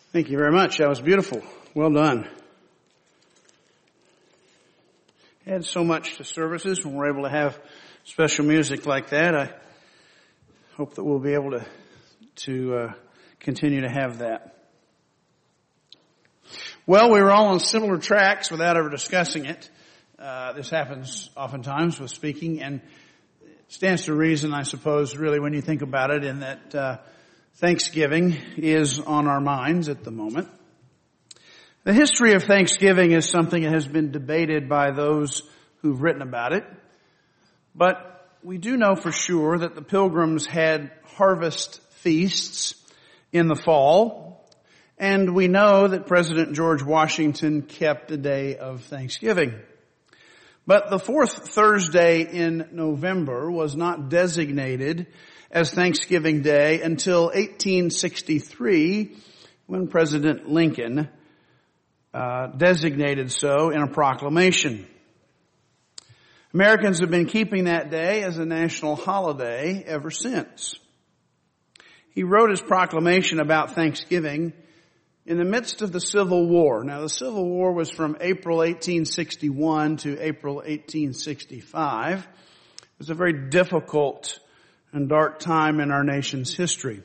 Thank you very much. That was beautiful. Well done. Add so much to services when we're able to have special music like that. I hope that we'll be able to continue to have that. Well, we were all on similar tracks without ever discussing it. This happens oftentimes with speaking, and it stands to reason, I suppose, really, when you think about it, in that Thanksgiving is on our minds at the moment. The history of Thanksgiving is something that has been debated by those who've written about it. But we do know for sure that the Pilgrims had harvest feasts in the fall. And we know that President George Washington kept a day of Thanksgiving. But the fourth Thursday in November was not designated as Thanksgiving Day until 1863, when President Lincoln designated so in a proclamation. Americans have been keeping that day as a national holiday ever since. He wrote his proclamation about Thanksgiving in the midst of the Civil War. Now, the Civil War was from April 1861 to April 1865. It was a very difficult and dark time in our nation's history.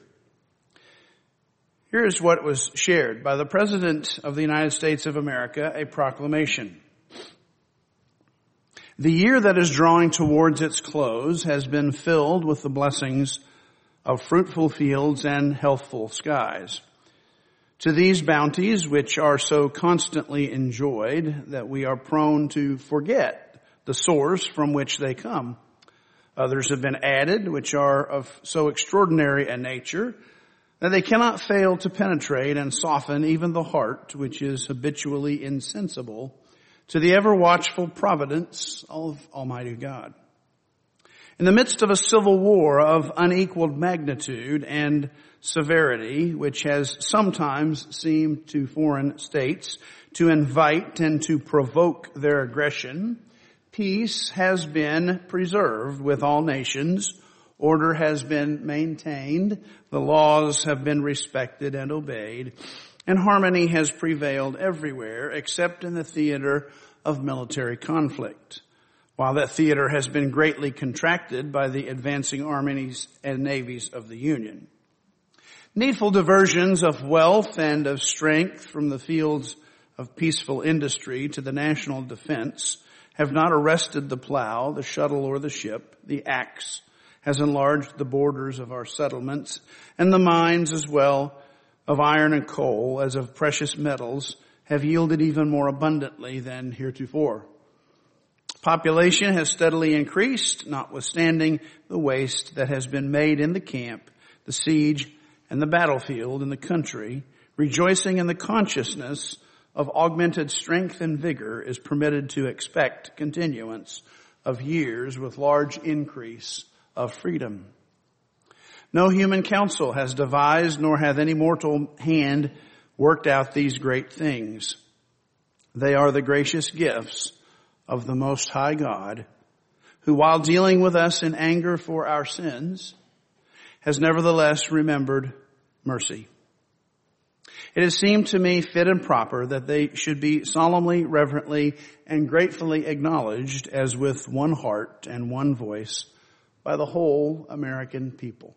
Here is what was shared by the President of the United States of America, a proclamation. The year that is drawing towards its close has been filled with the blessings of fruitful fields and healthful skies. To these bounties, which are so constantly enjoyed that we are prone to forget the source from which they come, others have been added, which are of so extraordinary a nature that they cannot fail to penetrate and soften even the heart, which is habitually insensible to the ever-watchful providence of Almighty God. In the midst of a civil war of unequaled magnitude and severity, which has sometimes seemed to foreign states to invite and to provoke their aggression, peace has been preserved with all nations, order has been maintained, the laws have been respected and obeyed, and harmony has prevailed everywhere except in the theater of military conflict. While that theater has been greatly contracted by the advancing armies and navies of the Union. Needful diversions of wealth and of strength from the fields of peaceful industry to the national defense have not arrested the plow, the shuttle, or the ship. The axe has enlarged the borders of our settlements, and the mines as well of iron and coal as of precious metals have yielded even more abundantly than heretofore. Population has steadily increased, notwithstanding the waste that has been made in the camp, the siege, and the battlefield in the country. Rejoicing in the consciousness of augmented strength and vigor is permitted to expect continuance of years with large increase of freedom. No human counsel has devised, nor hath any mortal hand worked out these great things. They are the gracious gifts of the Most High God, who while dealing with us in anger for our sins, has nevertheless remembered mercy. It has seemed to me fit and proper that they should be solemnly, reverently, and gratefully acknowledged as with one heart and one voice by the whole American people.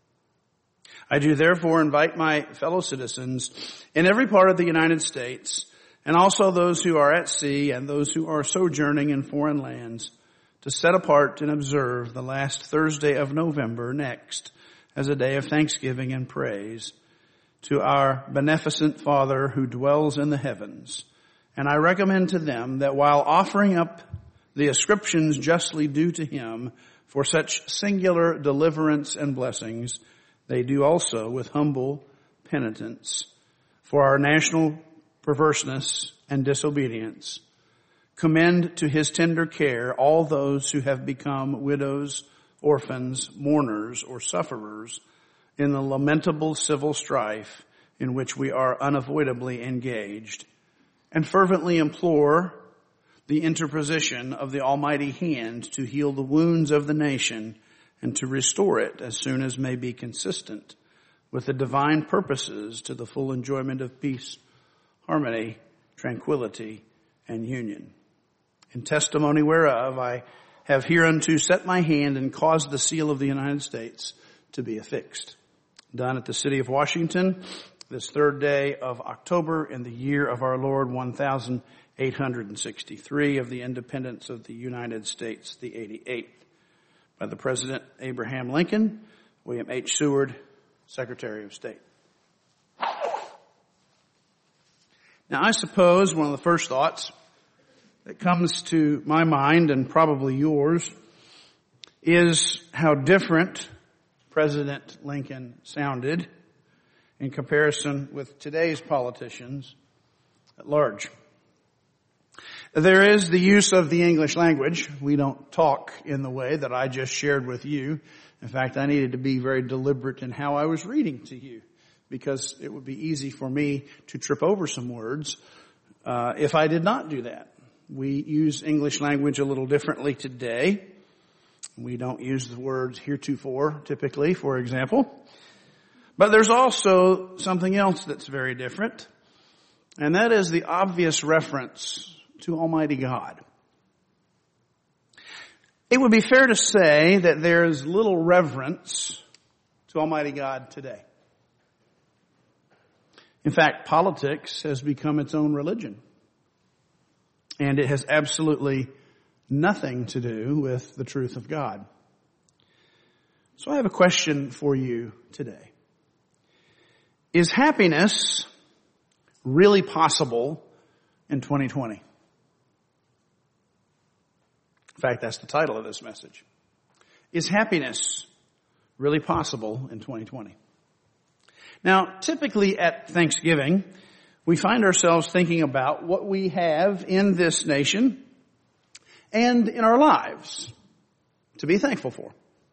I do therefore invite my fellow citizens in every part of the United States, and also those who are at sea and those who are sojourning in foreign lands, to set apart and observe the last Thursday of November next as a day of thanksgiving and praise to our beneficent Father who dwells in the heavens. And I recommend to them that while offering up the ascriptions justly due to him for such singular deliverance and blessings, they do also with humble penitence for our national perverseness and disobedience, commend to his tender care all those who have become widows, orphans, mourners, or sufferers in the lamentable civil strife in which we are unavoidably engaged, and fervently implore the interposition of the Almighty hand to heal the wounds of the nation and to restore it as soon as may be consistent with the divine purposes to the full enjoyment of peace, harmony, tranquility, and union. In testimony whereof I have hereunto set my hand and caused the seal of the United States to be affixed. Done at the city of Washington, this 3rd day of October in the year of our Lord 1863 of the independence of the United States, the 88th. By the President Abraham Lincoln, William H. Seward, Secretary of State. Now I suppose one of the first thoughts that comes to my mind, and probably yours, is how different President Lincoln sounded in comparison with today's politicians at large. There is the use of the English language. We don't talk in the way that I just shared with you. In fact, I needed to be very deliberate in how I was reading to you, because it would be easy for me to trip over some words if I did not do that. We use English language a little differently today. We don't use the words heretofore, typically, for example. But there's also something else that's very different, and that is the obvious reference to Almighty God. It would be fair to say that there is little reverence to Almighty God today. In fact, politics has become its own religion. And it has absolutely nothing to do with the truth of God. So I have a question for you today. Is happiness really possible in 2020? In fact, that's the title of this message. Is happiness really possible in 2020? Now, typically at Thanksgiving, we find ourselves thinking about what we have in this nation and in our lives to be thankful for.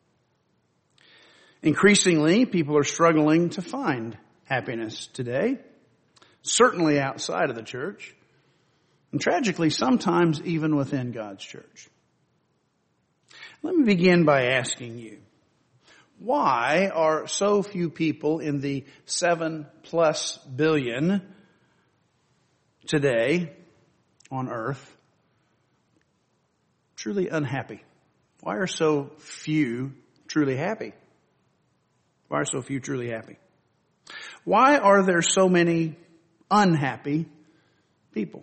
Increasingly, people are struggling to find happiness today, certainly outside of the church, and tragically, sometimes even within God's church. Let me begin by asking you, why are so few people in the 7+ billion today on earth truly unhappy? Why are so few truly happy? Why are so few truly happy? Why are there so many unhappy people?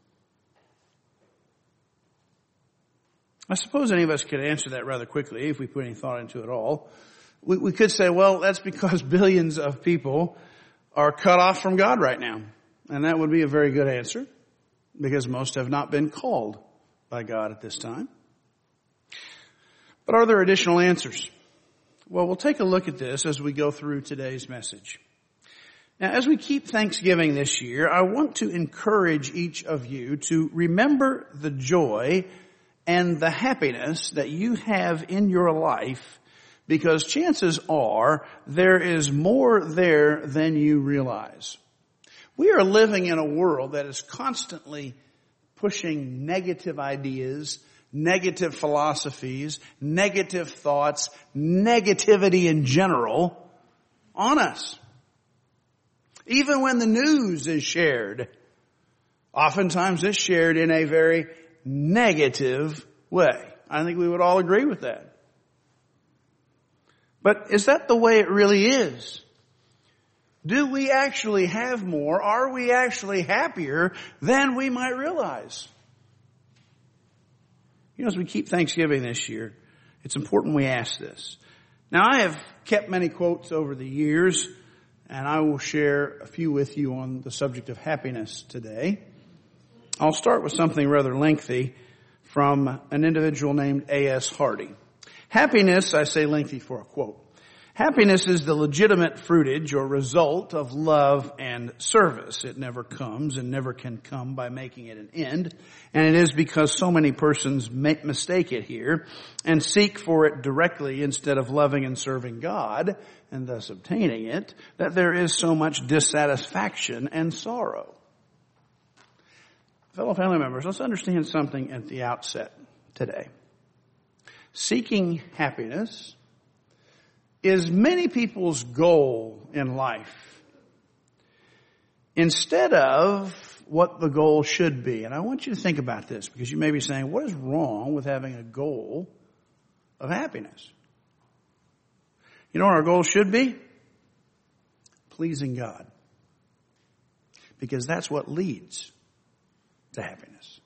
I suppose any of us could answer that rather quickly if we put any thought into it all. We could say, well, that's because billions of people are cut off from God right now. And that would be a very good answer, because most have not been called by God at this time. But are there additional answers? Well, we'll take a look at this as we go through today's message. Now, as we keep Thanksgiving this year, I want to encourage each of you to remember the joy and the happiness that you have in your life, because chances are there is more there than you realize. We are living in a world that is constantly pushing negative ideas, negative philosophies, negative thoughts, negativity in general on us. Even when the news is shared, oftentimes it's shared in a very negative way. I think we would all agree with that. But is that the way it really is? Do we actually have more? Are we actually happier than we might realize? You know, as we keep Thanksgiving this year, it's important we ask this. Now, I have kept many quotes over the years, and I will share a few with you on the subject of happiness today. I'll start with something rather lengthy from an individual named A.S. Hardy. Happiness, I say lengthy for a quote. Happiness is the legitimate fruitage or result of love and service. It never comes and never can come by making it an end. And it is because so many persons mistake it here and seek for it directly instead of loving and serving God and thus obtaining it, that there is so much dissatisfaction and sorrow. Fellow family members, let's understand something at the outset today. Seeking happiness is many people's goal in life instead of what the goal should be. And I want you to think about this, because you may be saying, what is wrong with having a goal of happiness? You know what our goal should be? Pleasing God. Because that's what leads to happiness.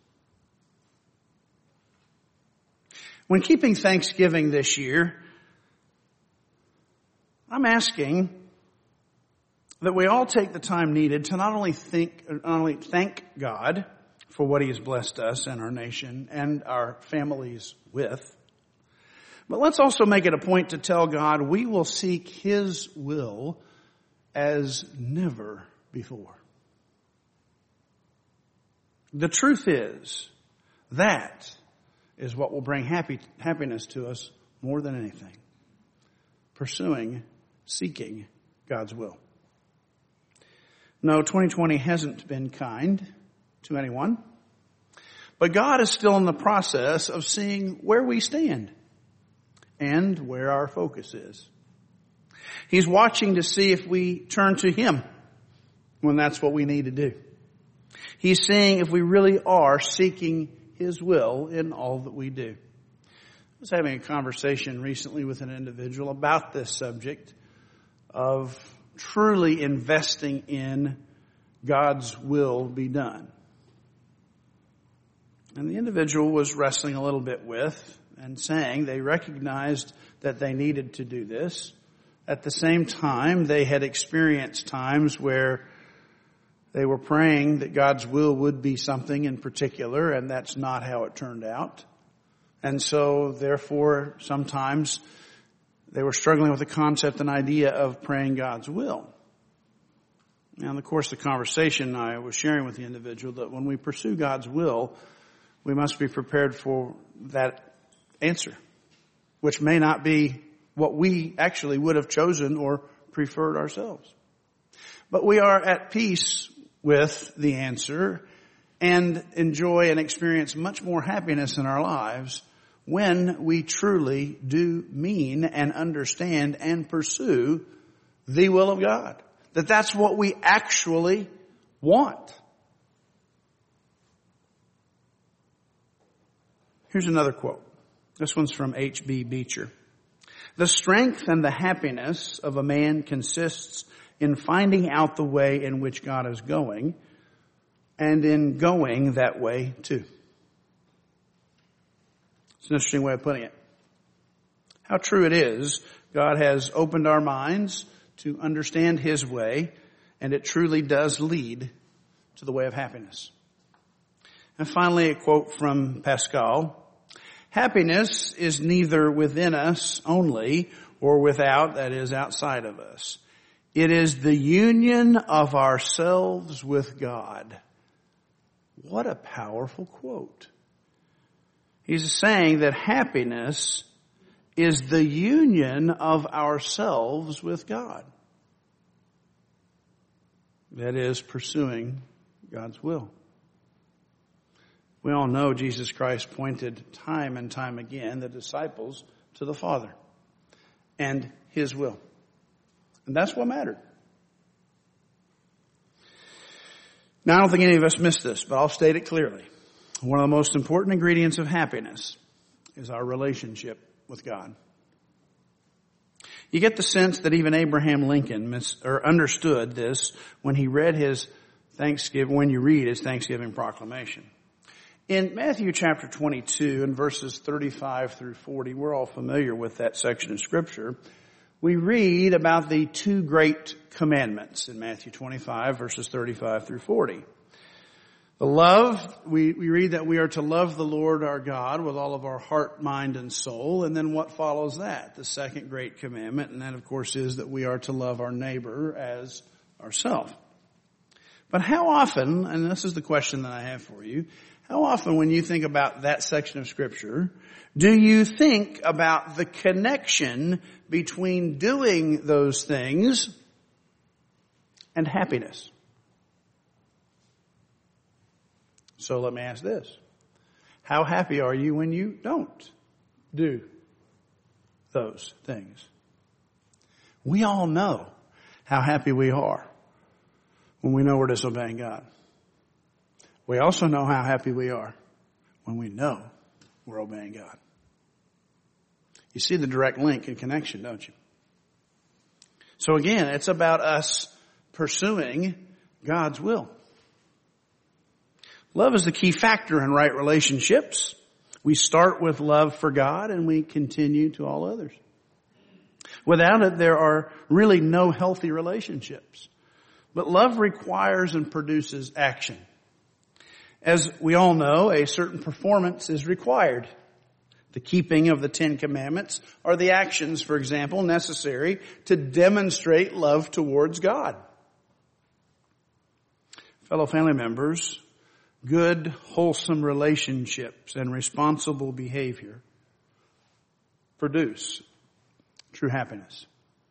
When keeping Thanksgiving this year, I'm asking that we all take the time needed to not only thank God for what He has blessed us and our nation and our families with, but let's also make it a point to tell God we will seek His will as never before. The truth is, that is what will bring happiness to us more than anything. Seeking God's will. No, 2020 hasn't been kind to anyone. But God is still in the process of seeing where we stand and where our focus is. He's watching to see if we turn to Him when that's what we need to do. He's seeing if we really are seeking His will in all that we do. I was having a conversation recently with an individual about this subject of truly investing in God's will be done. And the individual was wrestling a little bit with and saying they recognized that they needed to do this. At the same time, they had experienced times where they were praying that God's will would be something in particular, and that's not how it turned out. And so, therefore, sometimes they were struggling with the concept and idea of praying God's will. Now, in the course of the conversation, I was sharing with the individual that when we pursue God's will, we must be prepared for that answer, which may not be what we actually would have chosen or preferred ourselves. But we are at peace with the answer and enjoy and experience much more happiness in our lives when we truly do mean and understand and pursue the will of God. That's what we actually want. Here's another quote. This one's from H.B. Beecher. The strength and the happiness of a man consists in finding out the way in which God is going and in going that way too. It's an interesting way of putting it. How true it is, God has opened our minds to understand His way, and it truly does lead to the way of happiness. And finally, a quote from Pascal. Happiness is neither within us only or without, that is, outside of us. It is the union of ourselves with God. What a powerful quote. He's saying that happiness is the union of ourselves with God. That is, pursuing God's will. We all know Jesus Christ pointed time and time again the disciples to the Father and His will. And that's what mattered. Now, I don't think any of us missed this, but I'll state it clearly. One of the most important ingredients of happiness is our relationship with God. You get the sense that even Abraham Lincoln understood this when he read his Thanksgiving proclamation. In Matthew chapter 22 and verses 35 through 40, we're all familiar with that section of Scripture. We read about the two great commandments in Matthew 25 verses 35 through 40. We read that we are to love the Lord our God with all of our heart, mind, and soul. And then what follows that? The second great commandment. And that, of course, is that we are to love our neighbor as ourselves. But how often, and this is the question that I have for you, how often when you think about that section of Scripture, do you think about the connection between doing those things and happiness? So let me ask this. How happy are you when you don't do those things? We all know how happy we are when we know we're disobeying God. We also know how happy we are when we know we're obeying God. You see the direct link and connection, don't you? So again, it's about us pursuing God's will. Love is the key factor in right relationships. We start with love for God and we continue to all others. Without it, there are really no healthy relationships. But love requires and produces action. As we all know, a certain performance is required. The keeping of the Ten Commandments are the actions, for example, necessary to demonstrate love towards God. Fellow family members, good, wholesome relationships and responsible behavior produce true happiness.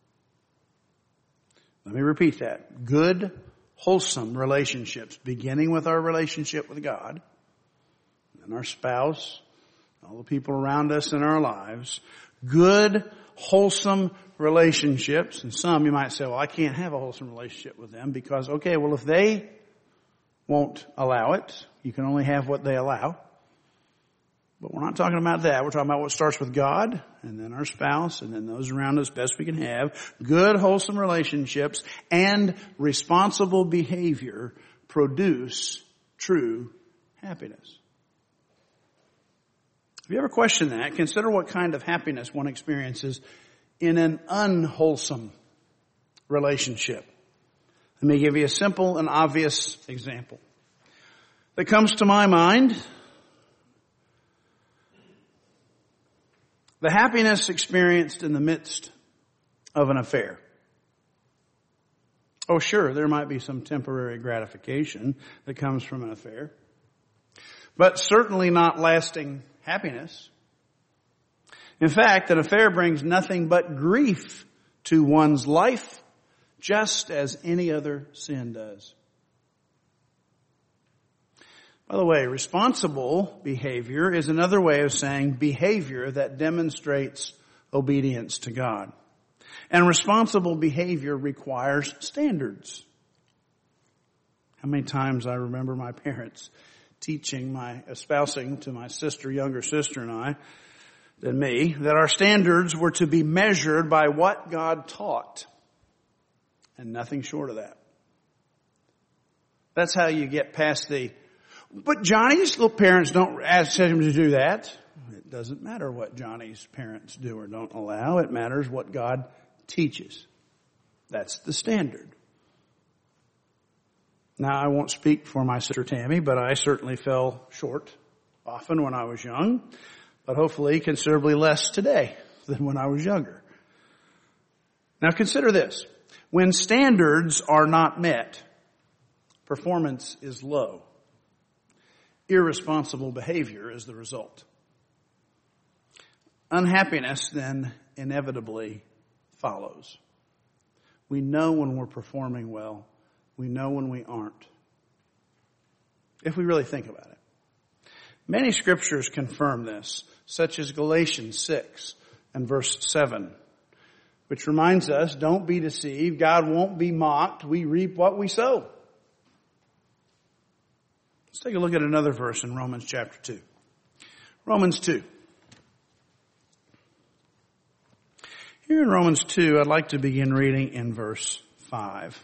Let me repeat that. Good, wholesome relationships, beginning with our relationship with God and our spouse, all the people around us in our lives. Good, wholesome relationships. And some you might say, well, I can't have a wholesome relationship with them because, okay, well, if they won't allow it, you can only have what they allow. But we're not talking about that. We're talking about what starts with God and then our spouse and then those around us best we can have. Good, wholesome relationships and responsible behavior produce true happiness. If you ever question that, consider what kind of happiness one experiences in an unwholesome relationship. Let me give you a simple and obvious example that comes to my mind. The happiness experienced in the midst of an affair. Oh, sure, there might be some temporary gratification that comes from an affair, but certainly not lasting happiness. In fact, an affair brings nothing but grief to one's life, just as any other sin does. By the way, responsible behavior is another way of saying behavior that demonstrates obedience to God. And responsible behavior requires standards. How many times I remember my parents espousing to my younger sister and I, than me, that our standards were to be measured by what God taught and nothing short of that. That's how you get past but Johnny's little parents don't ask him to do that. It doesn't matter what Johnny's parents do or don't allow. It matters what God teaches. That's the standard. Now, I won't speak for my sister Tammy, but I certainly fell short often when I was young, but hopefully considerably less today than when I was younger. Now, consider this. When standards are not met, performance is low. Irresponsible behavior is the result. Unhappiness then inevitably follows. We know when we're performing well. We know when we aren't. If we really think about it. Many scriptures confirm this, such as Galatians 6 and verse 7, which reminds us, don't be deceived. God won't be mocked. We reap what we sow. Let's take a look at another verse in Romans chapter 2. Romans 2. Here in Romans 2, I'd like to begin reading in verse 5.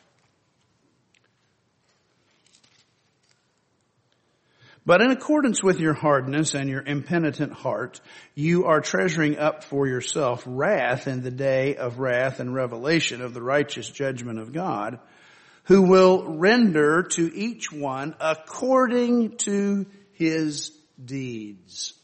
But in accordance with your hardness and your impenitent heart, you are treasuring up for yourself wrath in the day of wrath and revelation of the righteous judgment of God, who will render to each one according to his deeds.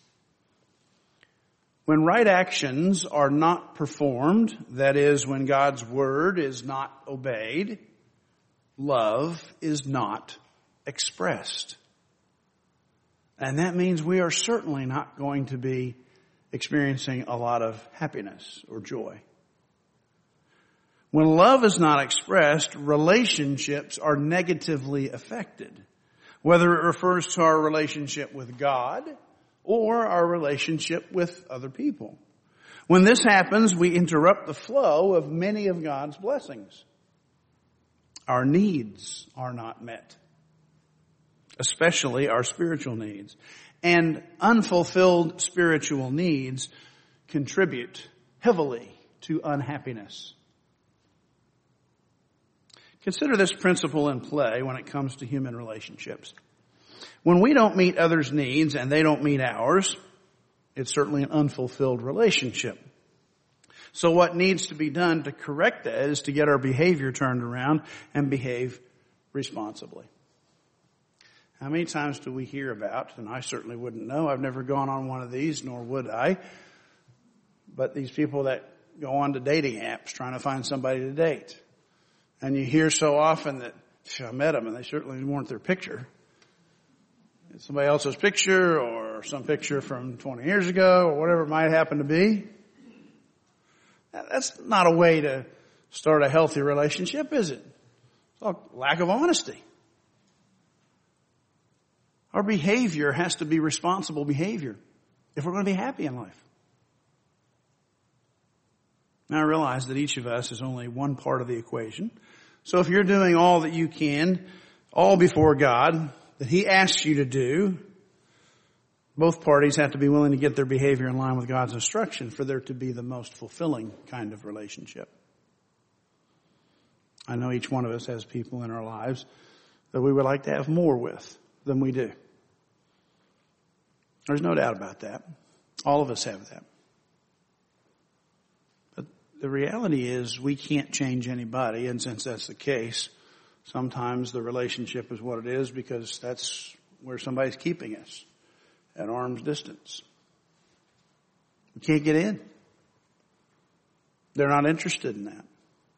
When right actions are not performed, that is, when God's word is not obeyed, love is not expressed. And that means we are certainly not going to be experiencing a lot of happiness or joy. When love is not expressed, relationships are negatively affected, whether it refers to our relationship with God or our relationship with other people. When this happens, we interrupt the flow of many of God's blessings. Our needs are not met, especially our spiritual needs. And unfulfilled spiritual needs contribute heavily to unhappiness. Consider this principle in play when it comes to human relationships. When we don't meet others' needs and they don't meet ours, it's certainly an unfulfilled relationship. So what needs to be done to correct that is to get our behavior turned around and behave responsibly. How many times do we hear about, and I certainly wouldn't know, I've never gone on one of these, nor would I, but these people that go on to dating apps trying to find somebody to date. And you hear so often that, I met them and they certainly weren't their picture. It's somebody else's picture or some picture from 20 years ago or whatever it might happen to be. That's not a way to start a healthy relationship, is it? It's a lack of honesty. Our behavior has to be responsible behavior if we're going to be happy in life. Now I realize that each of us is only one part of the equation. So if you're doing all that you can, all before God, that He asks you to do, both parties have to be willing to get their behavior in line with God's instruction for there to be the most fulfilling kind of relationship. I know each one of us has people in our lives that we would like to have more with than we do. There's no doubt about that. All of us have that. But the reality is we can't change anybody, and since that's the case, sometimes the relationship is what it is because that's where somebody's keeping us, at arm's distance. We can't get in. They're not interested in that.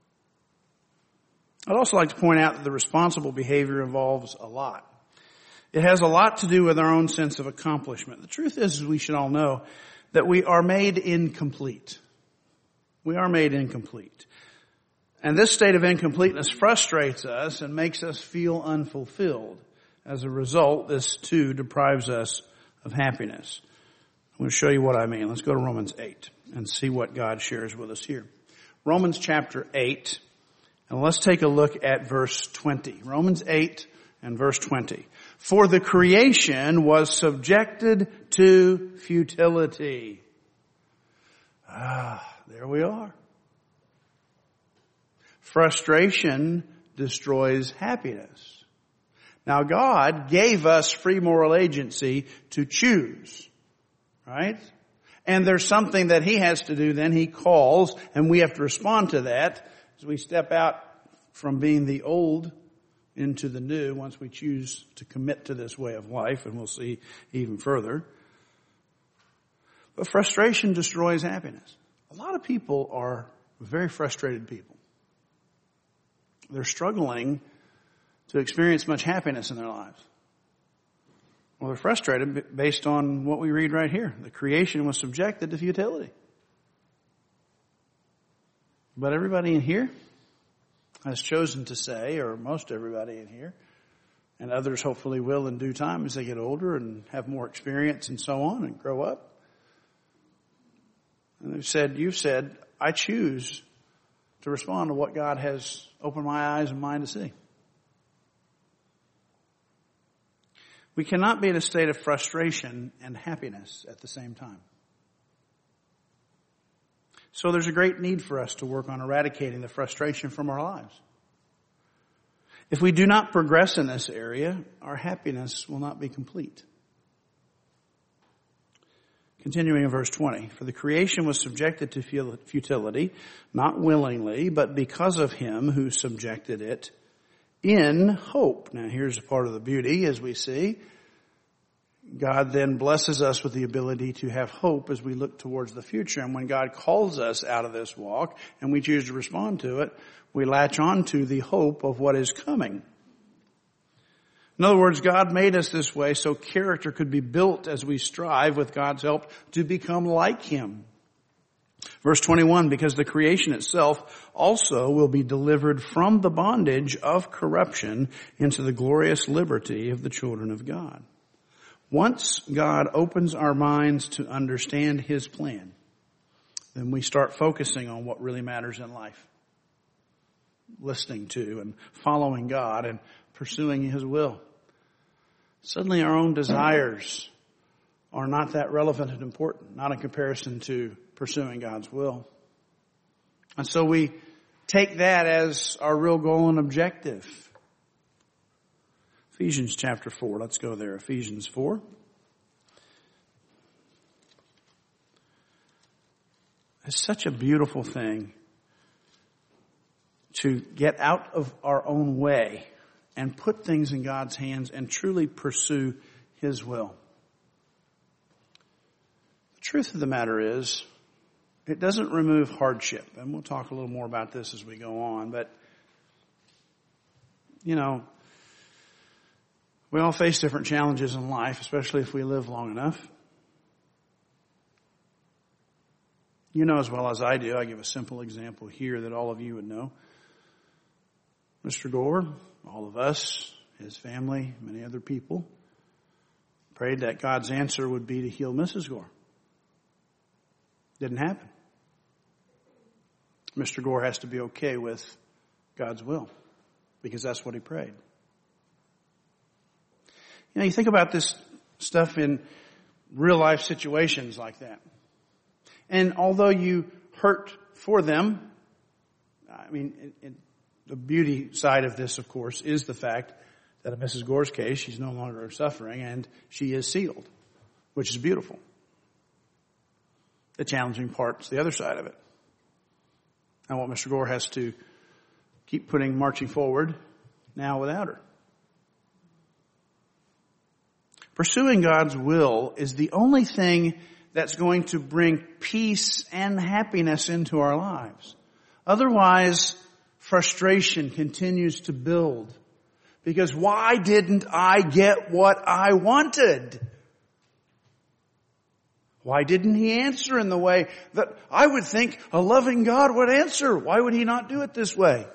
I'd also like to point out that the responsible behavior involves a lot. It has a lot to do with our own sense of accomplishment. The truth is we should all know that we are made incomplete. We are made incomplete. And this state of incompleteness frustrates us and makes us feel unfulfilled. As a result, this too deprives us of happiness. I'm going to show you what I mean. Let's go to Romans 8 and see what God shares with us here. Romans chapter 8, and let's take a look at verse 20. Romans 8 and verse 20. For the creation was subjected to futility. There we are. Frustration destroys happiness. Now God gave us free moral agency to choose, right? And there's something that He has to do then. He calls, and we have to respond to that as we step out from being the old into the new once we choose to commit to this way of life, and we'll see even further. But frustration destroys happiness. A lot of people are very frustrated people. They're struggling to experience much happiness in their lives. Well, they're frustrated based on what we read right here. The creation was subjected to futility. But everybody in here has chosen to say, or most everybody in here, and others hopefully will in due time as they get older and have more experience and so on and grow up. And you've said, I choose to respond to what God has opened my eyes and mind to see. We cannot be in a state of frustration and happiness at the same time. So there's a great need for us to work on eradicating the frustration from our lives. If we do not progress in this area, our happiness will not be complete. Continuing in verse 20, for the creation was subjected to futility, not willingly, but because of Him who subjected it in hope. Now here's a part of the beauty as we see. God then blesses us with the ability to have hope as we look towards the future. And when God calls us out of this walk and we choose to respond to it, we latch on to the hope of what is coming. In other words, God made us this way so character could be built as we strive with God's help to become like Him. Verse 21, because the creation itself also will be delivered from the bondage of corruption into the glorious liberty of the children of God. Once God opens our minds to understand His plan, then we start focusing on what really matters in life. Listening to and following God and pursuing His will. Suddenly our own desires are not that relevant and important, not in comparison to pursuing God's will. And so we take that as our real goal and objective. Ephesians chapter 4. Let's go there. Ephesians 4. It's such a beautiful thing to get out of our own way and put things in God's hands and truly pursue His will. The truth of the matter is, it doesn't remove hardship. And we'll talk a little more about this as we go on. But, you know, we all face different challenges in life, especially if we live long enough. You know as well as I do. I give a simple example here that all of you would know. Mr. Gore, all of us, his family, many other people, prayed that God's answer would be to heal Mrs. Gore. Didn't happen. Mr. Gore has to be okay with God's will because that's what he prayed. You know, you think about this stuff in real life situations like that. And although you hurt for them, I mean, the beauty side of this, of course, is the fact that in Mrs. Gore's case, she's no longer suffering and she is sealed, which is beautiful. The challenging part's the other side of it. And what Mr. Gore has to keep marching forward now without her. Pursuing God's will is the only thing that's going to bring peace and happiness into our lives. Otherwise, frustration continues to build. Because why didn't I get what I wanted? Why didn't He answer in the way that I would think a loving God would answer? Why would He not do it this way?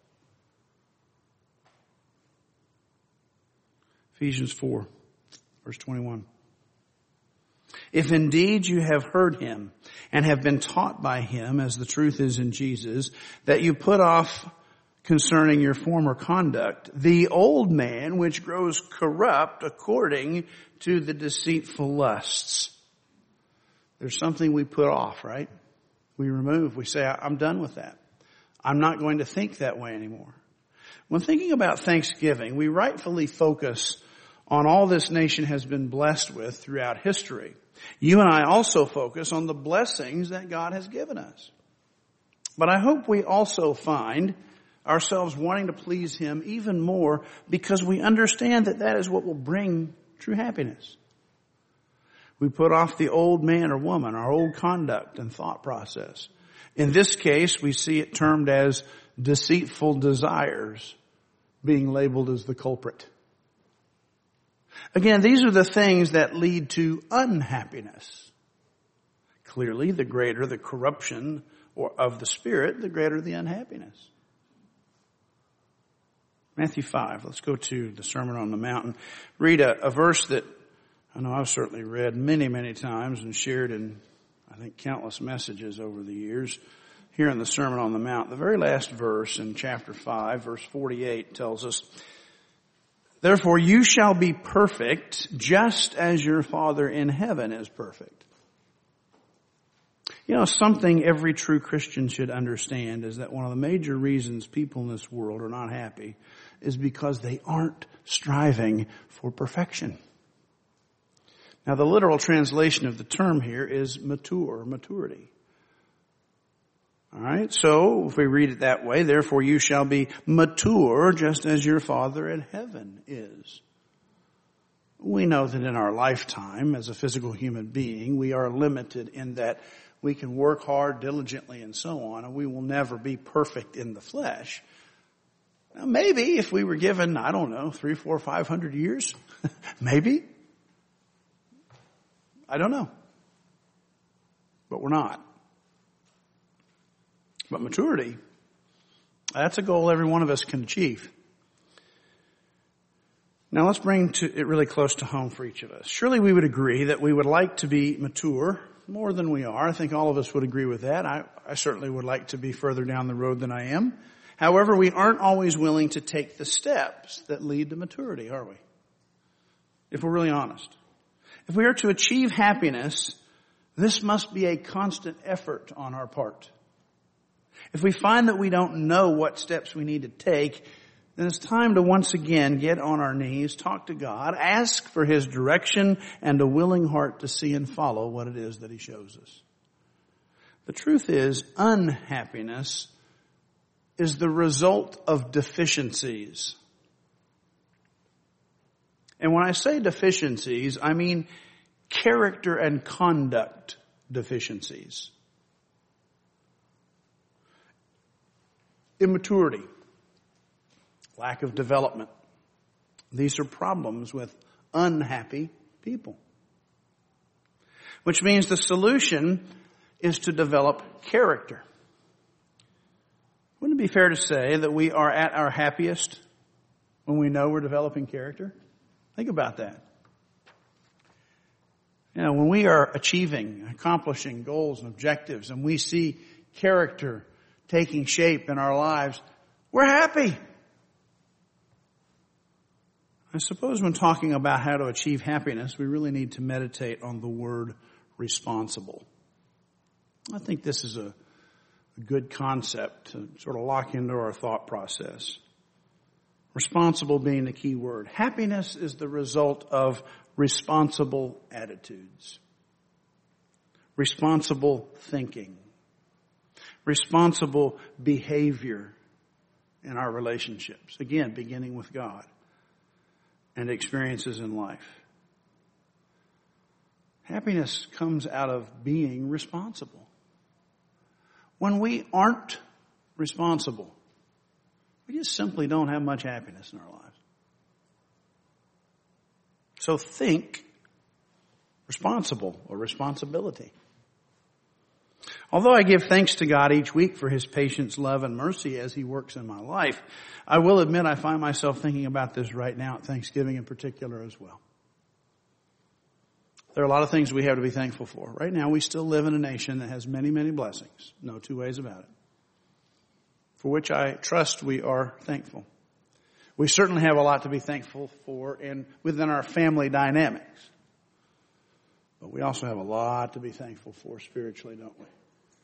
Ephesians 4, verse 21. If indeed you have heard Him and have been taught by Him, as the truth is in Jesus, that you put off concerning your former conduct the old man which grows corrupt according to the deceitful lusts. There's something we put off, right? We remove. We say, I'm done with that. I'm not going to think that way anymore. When thinking about Thanksgiving, we rightfully focus on all this nation has been blessed with throughout history. You and I also focus on the blessings that God has given us. But I hope we also find ourselves wanting to please Him even more because we understand that that is what will bring true happiness. We put off the old man or woman, our old conduct and thought process. In this case, we see it termed as deceitful desires being labeled as the culprit. Again, these are the things that lead to unhappiness. Clearly, the greater the corruption of the spirit, the greater the unhappiness. Matthew 5. Let's go to the Sermon on the Mount. Read a verse that I know I've certainly read many, many times and shared in, I think, countless messages over the years. Here in the Sermon on the Mount, the very last verse in chapter 5, verse 48 tells us, therefore you shall be perfect just as your Father in heaven is perfect. You know, something every true Christian should understand is that one of the major reasons people in this world are not happy is because they aren't striving for perfection. Now, the literal translation of the term here is maturity. All right, so if we read it that way, therefore you shall be mature just as your Father in heaven is. We know that in our lifetime as a physical human being, we are limited in that we can work hard, diligently, and so on, and we will never be perfect in the flesh. Now, maybe if we were given, 300, 400, 500 years, maybe. I don't know. But we're not. But maturity, that's a goal every one of us can achieve. Now let's bring it really close to home for each of us. Surely we would agree that we would like to be mature more than we are. I think all of us would agree with that. I certainly would like to be further down the road than I am. However, we aren't always willing to take the steps that lead to maturity, are we? If we're really honest. If we are to achieve happiness, this must be a constant effort on our part. If we find that we don't know what steps we need to take, then it's time to once again get on our knees, talk to God, ask for His direction and a willing heart to see and follow what it is that He shows us. The truth is, unhappiness is the result of deficiencies. And when I say deficiencies, I mean character and conduct deficiencies. Immaturity. Lack of development. These are problems with unhappy people. Which means the solution is to develop character. Wouldn't it be fair to say that we are at our happiest when we know we're developing character? Think about that. You know, when we are achieving, accomplishing goals and objectives, and we see character taking shape in our lives, we're happy. I suppose when talking about how to achieve happiness, we really need to meditate on the word responsible. I think this is a good concept to sort of lock into our thought process. Responsible being the key word. Happiness is the result of responsible attitudes, responsible thinking, responsible behavior in our relationships. Again, beginning with God and experiences in life. Happiness comes out of being responsible. When we aren't responsible, we just simply don't have much happiness in our lives. So think responsible or responsibility. Although I give thanks to God each week for His patience, love, and mercy as He works in my life, I will admit I find myself thinking about this right now at Thanksgiving in particular as well. There are a lot of things we have to be thankful for. Right now we still live in a nation that has many, many blessings. No two ways about it. For which I trust we are thankful. We certainly have a lot to be thankful for within our family dynamics. But we also have a lot to be thankful for spiritually, don't we?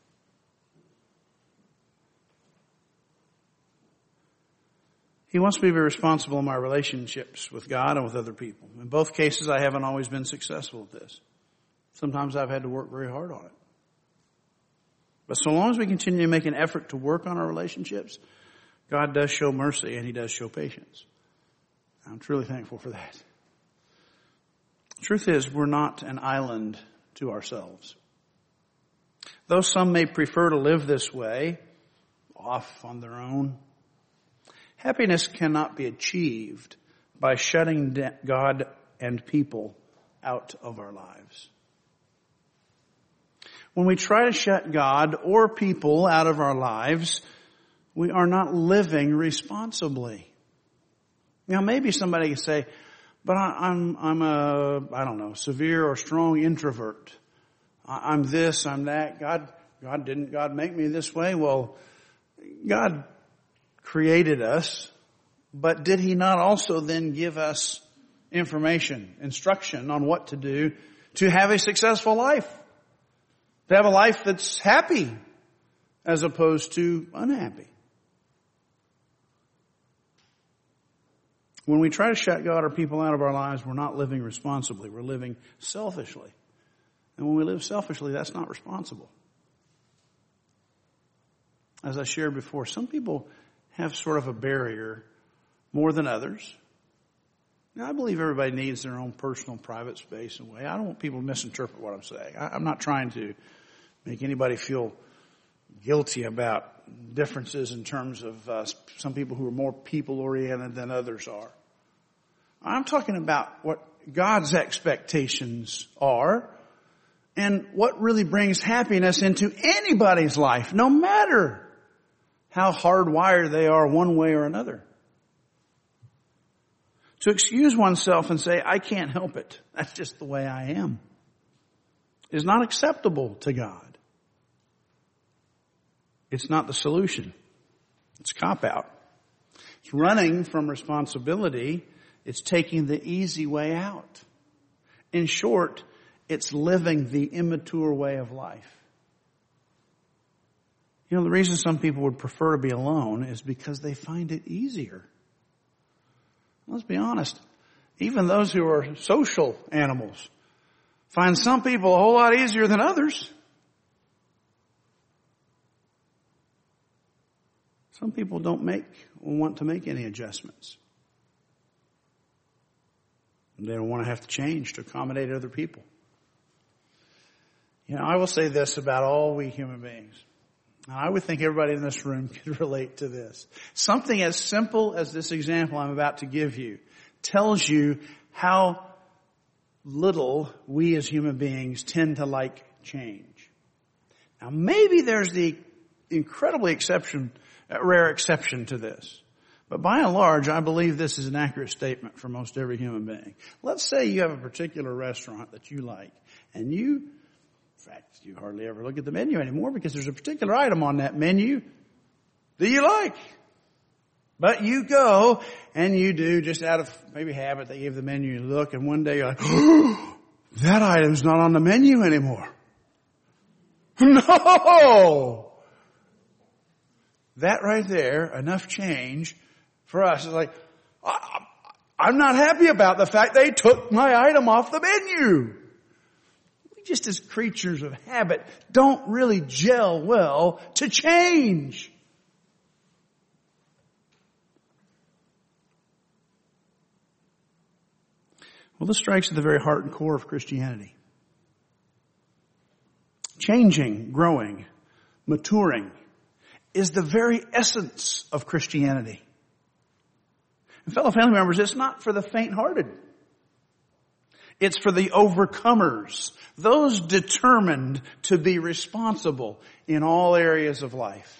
He wants me to be responsible in my relationships with God and with other people. In both cases, I haven't always been successful at this. Sometimes I've had to work very hard on it. But so long as we continue to make an effort to work on our relationships, God does show mercy and He does show patience. I'm truly thankful for that. The truth is, we're not an island to ourselves. Though some may prefer to live this way, off on their own, happiness cannot be achieved by shutting God and people out of our lives. When we try to shut God or people out of our lives, we are not living responsibly. Now maybe somebody can say, but I'm a severe or strong introvert. I'm this, I'm that. Didn't God make me this way? Well, God created us, but did He not also then give us information, instruction on what to do to have a successful life? To have a life that's happy as opposed to unhappy. When we try to shut God or people out of our lives, we're not living responsibly. We're living selfishly. And when we live selfishly, that's not responsible. As I shared before, some people have sort of a barrier more than others. Now, I believe everybody needs their own personal, private space and way. I don't want people to misinterpret what I'm saying. I'm not trying to make anybody feel guilty about differences in terms of some people who are more people-oriented than others are. I'm talking about what God's expectations are and what really brings happiness into anybody's life, no matter how hardwired they are one way or another. To excuse oneself and say, I can't help it. That's just the way I am. is not acceptable to God. It's not the solution. It's a cop-out. It's running from responsibility. It's taking the easy way out. In short, it's living the immature way of life. You know, the reason some people would prefer to be alone is because they find it easier. Let's be honest. Even those who are social animals find some people a whole lot easier than others. Some people don't want to make any adjustments. They don't want to have to change to accommodate other people. You know, I will say this about all we human beings. I would think everybody in this room could relate to this. Something as simple as this example I'm about to give you tells you how little we as human beings tend to like change. Now maybe there's the incredibly rare exception to this. But by and large, I believe this is an accurate statement for most every human being. Let's say you have a particular restaurant that you like, and in fact, you hardly ever look at the menu anymore because there's a particular item on that menu that you like. But you go and you do, just out of maybe habit, they give the menu a look, and one day you're like, oh, that item's not on the menu anymore. No! That right there, enough change for us is like, I'm not happy about the fact they took my item off the menu. We just as creatures of habit don't really gel well to change. Well, this strikes at the very heart and core of Christianity. Changing, growing, maturing is the very essence of Christianity. And fellow family members, it's not for the faint-hearted. It's for the overcomers, those determined to be responsible in all areas of life.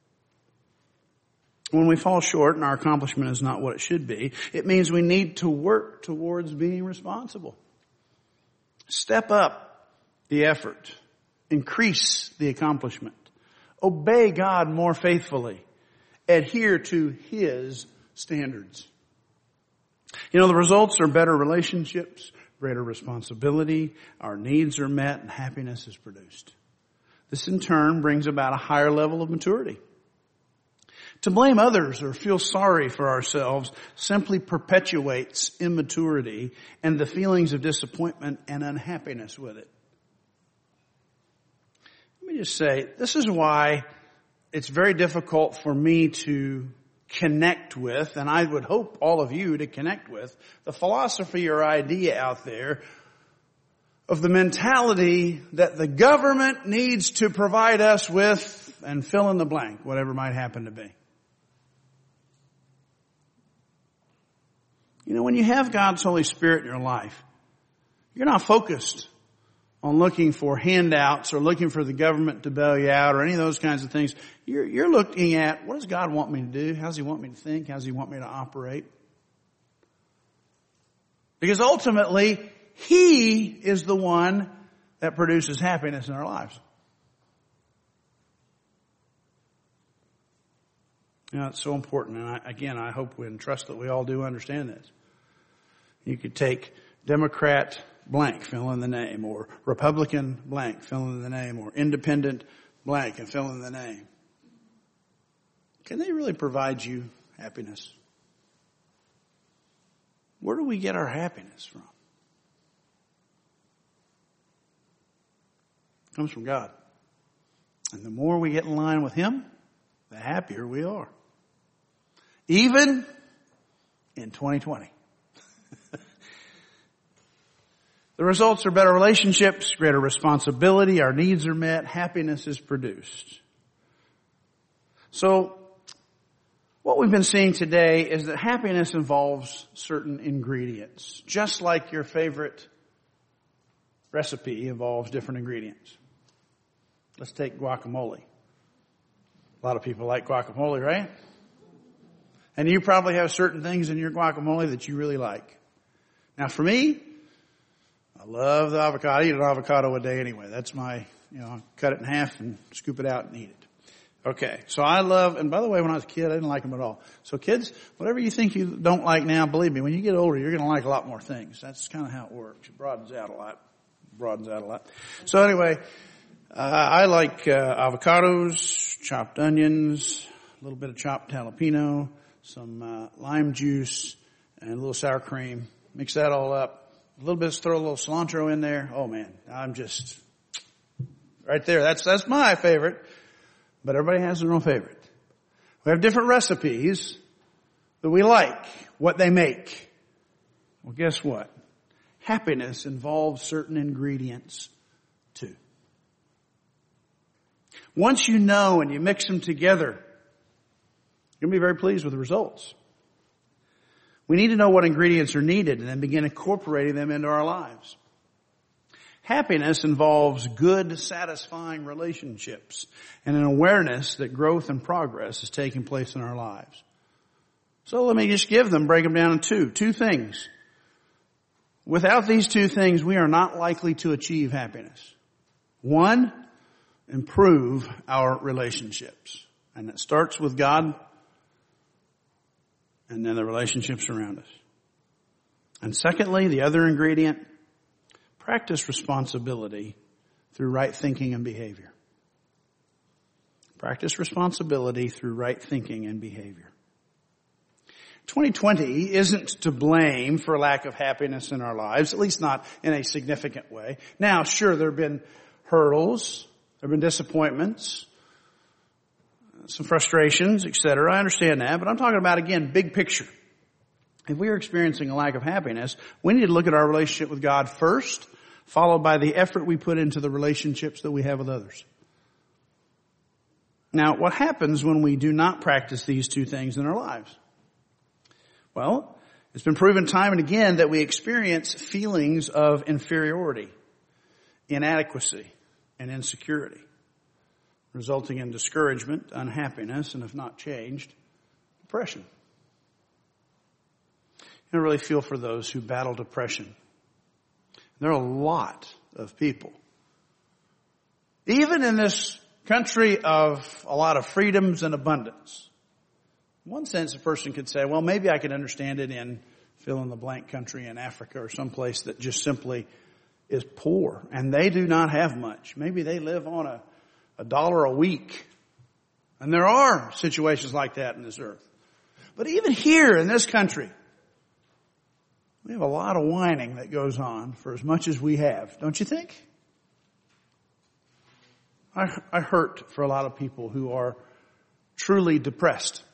When we fall short and our accomplishment is not what it should be, it means we need to work towards being responsible. Step up the effort. Increase the accomplishment. Obey God more faithfully. Adhere to His standards. You know, the results are better relationships, greater responsibility, our needs are met, and happiness is produced. This in turn brings about a higher level of maturity. To blame others or feel sorry for ourselves simply perpetuates immaturity and the feelings of disappointment and unhappiness with it. Let me just say, this is why it's very difficult for me to connect with, and I would hope all of you to connect with, the philosophy or idea out there of the mentality that the government needs to provide us with, and fill in the blank, whatever might happen to be. You know, when you have God's Holy Spirit in your life, you're not focused on looking for handouts or looking for the government to bail you out or any of those kinds of things. You're looking at, what does God want me to do? How does He want me to think? How does He want me to operate? Because ultimately, He is the one that produces happiness in our lives. You know, it's so important. And I hope and trust that we all do understand this. You could take Democrat blank, fill in the name, or Republican blank, fill in the name, or independent blank and fill in the name. Can they really provide you happiness? Where do we get our happiness from? It comes from God. And the more we get in line with Him, the happier we are. Even in 2020. The results are better relationships, greater responsibility, our needs are met, happiness is produced. So, what we've been seeing today is that happiness involves certain ingredients. Just like your favorite recipe involves different ingredients. Let's take guacamole. A lot of people like guacamole, right? And you probably have certain things in your guacamole that you really like. Now for me, I love the avocado. I eat an avocado a day anyway. That's my, cut it in half and scoop it out and eat it. Okay. So I love, and by the way, when I was a kid, I didn't like them at all. So kids, whatever you think you don't like now, believe me, when you get older, you're going to like a lot more things. That's kind of how it works. It broadens out a lot. So anyway, I like avocados, chopped onions, a little bit of chopped jalapeno, some lime juice, and a little sour cream. Mix that all up. A little bit, throw a little cilantro in there. Oh man, I'm just right there. That's my favorite. But everybody has their own favorite. We have different recipes that we like, what they make. Well, guess what? Happiness involves certain ingredients too. Once you know and you mix them together, you'll be very pleased with the results. We need to know what ingredients are needed and then begin incorporating them into our lives. Happiness involves good, satisfying relationships and an awareness that growth and progress is taking place in our lives. So let me just break them down in two things. Without these two things, we are not likely to achieve happiness. One, improve our relationships. And it starts with God and then the relationships around us. And secondly, the other ingredient, practice responsibility through right thinking and behavior. Practice responsibility through right thinking and behavior. 2020 isn't to blame for lack of happiness in our lives, at least not in a significant way. Now, sure, there have been hurdles, there have been disappointments, some frustrations, etc. I understand that, but I'm talking about, again, big picture. If we are experiencing a lack of happiness, we need to look at our relationship with God first, followed by the effort we put into the relationships that we have with others. Now, what happens when we do not practice these two things in our lives? Well, it's been proven time and again that we experience feelings of inferiority, inadequacy, and insecurity, resulting in discouragement, unhappiness, and if not changed, depression. I really feel for those who battle depression. There are a lot of people, even in this country of a lot of freedoms and abundance. In one sense, a person could say, well, maybe I could understand it in fill-in-the-blank country in Africa or someplace that just simply is poor and they do not have much. Maybe they live on $1 a week. And there are situations like that in this earth. But even here in this country, we have a lot of whining that goes on for as much as we have, don't you think? I hurt for a lot of people who are truly depressed.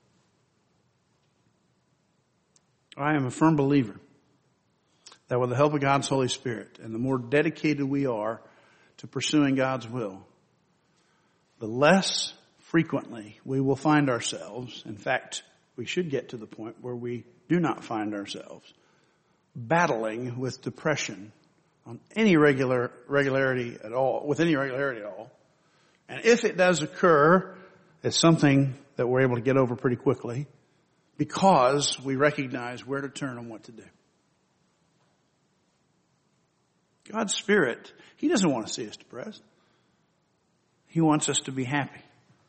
I am a firm believer that with the help of God's Holy Spirit and the more dedicated we are to pursuing God's will, the less frequently we will find ourselves, in fact, we should get to the point where we do not find ourselves battling with depression on any regularity at all, with any regularity at all. And if it does occur, it's something that we're able to get over pretty quickly because we recognize where to turn and what to do. God's Spirit, He doesn't want to see us depressed. He wants us to be happy.